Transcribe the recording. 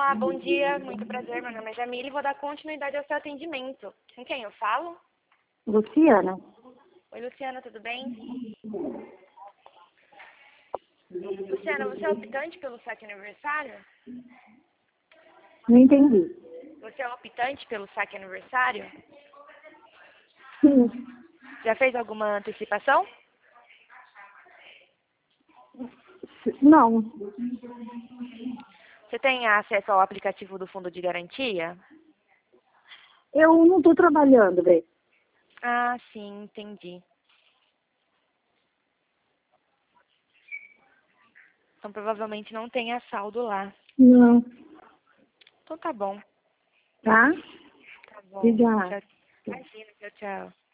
Olá, bom dia, muito prazer, meu nome é Jamile e vou dar continuidade ao seu atendimento. Com quem eu falo? Luciana. Oi, Luciana, tudo bem? Luciana, você é optante pelo saque aniversário? Não entendi. Você é optante pelo saque aniversário? Sim. Já fez alguma antecipação? Não. Você tem acesso ao aplicativo do Fundo de Garantia? Eu não estou trabalhando, velho. Ah, sim, entendi. Então provavelmente não tenha saldo lá. Não. Então tá bom. Tá? Tá bom. Obrigada. Tchau. Imagina, tchau, tchau.